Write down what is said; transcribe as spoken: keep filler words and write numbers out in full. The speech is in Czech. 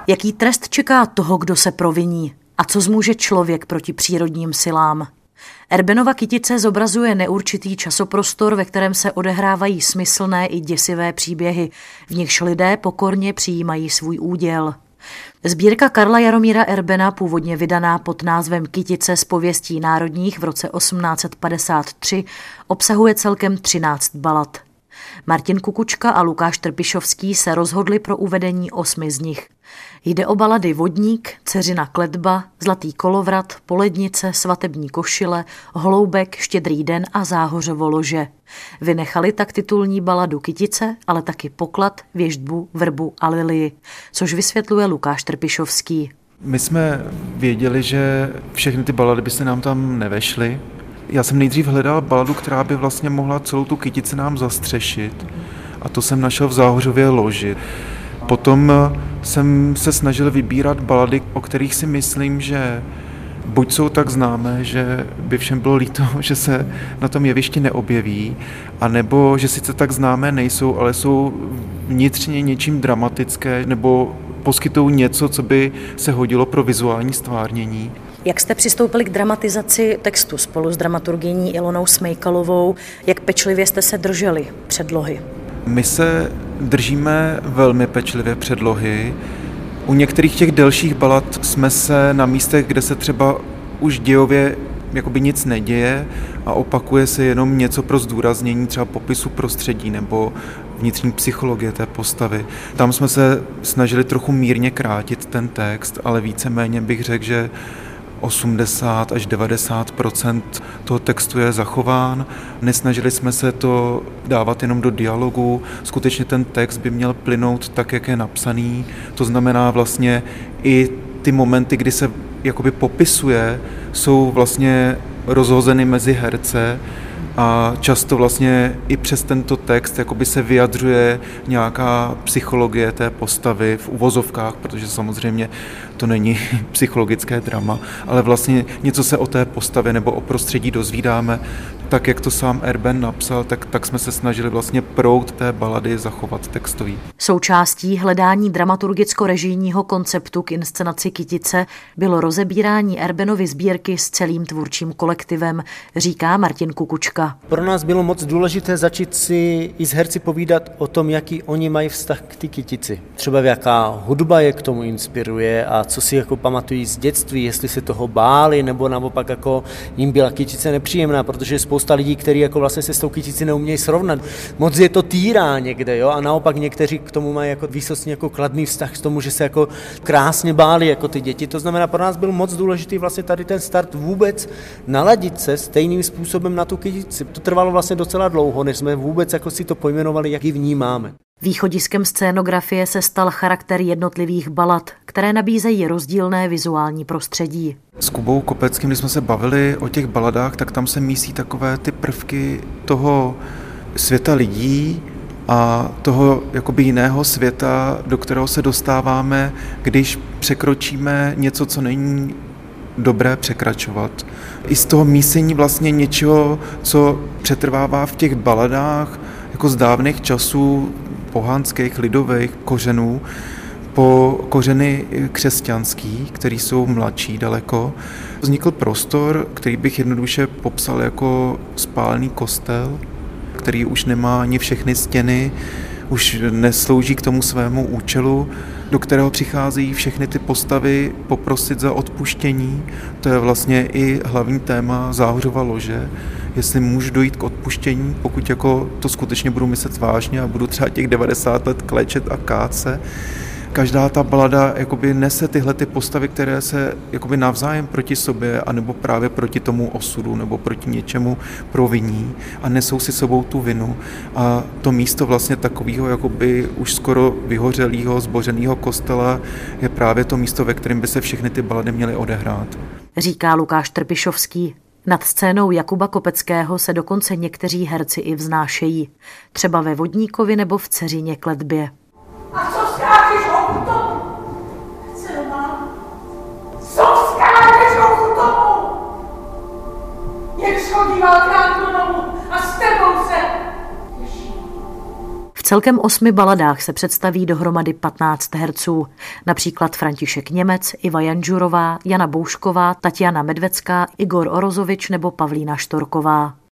Jaký trest čeká toho, kdo se proviní? A co zmůže člověk proti přírodním silám? Erbenova Kytice zobrazuje neurčitý časoprostor, ve kterém se odehrávají smyslné i děsivé příběhy, v nichž lidé pokorně přijímají svůj úděl. Sbírka Karla Jaromíra Erbena, původně vydaná pod názvem Kytice z pověstí národních v roce osmnáct set padesát tři, obsahuje celkem třináct balad. Martin Kukučka a Lukáš Trpišovský se rozhodli pro uvedení osmi z nich. Jde o balady Vodník, Dceřina kletba, Zlatý kolovrat, Polednice, Svatební košile, Holoubek, Štědrý den a Záhořovo lože. Vynechali tak titulní baladu Kytice, ale taky Poklad, Věštbu, Vrbu a Lilii, což vysvětluje Lukáš Trpišovský. My jsme věděli, že všechny ty balady by se nám tam nevešly. Já jsem nejdřív hledal baladu, která by vlastně mohla celou tu Kytici nám zastřešit, a to jsem našel v Záhořově loži. Potom jsem se snažil vybírat balady, o kterých si myslím, že buď jsou tak známé, že by všem bylo líto, že se na tom jevišti neobjeví, anebo že sice tak známé nejsou, ale jsou vnitřně něčím dramatické, nebo poskytují něco, co by se hodilo pro vizuální stvárnění. Jak jste přistoupili k dramatizaci textu spolu s dramaturgyní Ilonou Smejkalovou? Jak pečlivě jste se drželi předlohy? My se držíme velmi pečlivě předlohy. U některých těch delších balad jsme se na místech, kde se třeba už dějově jakoby nic neděje a opakuje se jenom něco pro zdůraznění třeba popisu prostředí nebo vnitřní psychologie té postavy. Tam jsme se snažili trochu mírně krátit ten text, ale víceméně bych řekl, že osmdesát až devadesát procent toho textu je zachován. Nesnažili jsme se to dávat jenom do dialogu. Skutečně ten text by měl plynout tak, jak je napsaný. To znamená vlastně i ty momenty, kdy se jakoby popisuje, jsou vlastně rozhozeny mezi herce a často vlastně i přes tento text jakoby se vyjadřuje nějaká psychologie té postavy v uvozovkách, protože samozřejmě to není psychologické drama, ale vlastně něco se o té postavě nebo o prostředí dozvídáme. Tak, jak to sám Erben napsal, tak, tak jsme se snažili vlastně proud té balady zachovat textový. Součástí hledání dramaturgicko-režijního konceptu k inscenaci Kytice bylo rozebírání Erbenovy sbírky s celým tvůrčím kolektivem, říká Martin Kukučka. Pro nás bylo moc důležité začít si i s herci povídat o tom, jaký oni mají vztah k té Kytici. Třeba jaká hudba je k tomu inspiruje a co si jako pamatují z dětství, jestli se toho báli, nebo naopak jako jim byla Kytice nepříjemná, protože je spousta lidí, kteří jako vlastně se s tou Kytici neumějí srovnat. Moc je to týrá někde, jo, a naopak někteří k tomu mají jako výsostně jako kladný vztah k tomu, že se jako krásně báli jako ty děti. To znamená, pro nás byl moc důležitý vlastně tady ten start vůbec naladit se stejným způsobem na tu Kytici. To trvalo vlastně docela dlouho, než jsme vůbec jako si to pojmenovali, jak ji vnímáme. Východiskem scénografie se stal charakter jednotlivých balad, které nabízejí rozdílné vizuální prostředí. S Kubou Kopeckým, když jsme se bavili o těch baladách, tak tam se mísí takové ty prvky toho světa lidí a toho jakoby jiného světa, do kterého se dostáváme, když překročíme něco, co není dobré překračovat. I z toho mísení vlastně něčeho, co přetrvává v těch baladách, jako z dávných časů, pohanských, lidových kořenů, po kořeny křesťanský, který jsou mladší daleko. Vznikl prostor, který bych jednoduše popsal jako spálený kostel, který už nemá ani všechny stěny, už neslouží k tomu svému účelu, do kterého přicházejí všechny ty postavy poprosit za odpuštění. To je vlastně i hlavní téma Záhořova lože. Jestli můžu dojít k odpuštění, pokud jako to skutečně budu myslet vážně a budu třeba těch devadesát let klečet a káce. Každá ta balada jakoby nese tyhle ty postavy, které se jakoby navzájem proti sobě anebo právě proti tomu osudu nebo proti něčemu proviní a nesou si sebou tu vinu. A to místo vlastně takového jakoby už skoro vyhořelého, zbořeného kostela je právě to místo, ve kterém by se všechny ty balady měly odehrát. Říká Lukáš Trpišovský. Nad scénou Jakuba Kopeckého se dokonce někteří herci i vznášejí. Třeba ve Vodníkovi nebo v Dceřině kletbě. A co skáčeš ochutom? Dcero má, co skáčeš ochutom? Jak schodí velká do domu a s tebou se těší. V celkem osmi baladách se představí dohromady patnáct herců, například František Němec, Iva Janžurová, Jana Boušková, Tatiana Medvecká, Igor Orozovič nebo Pavlína Štorková.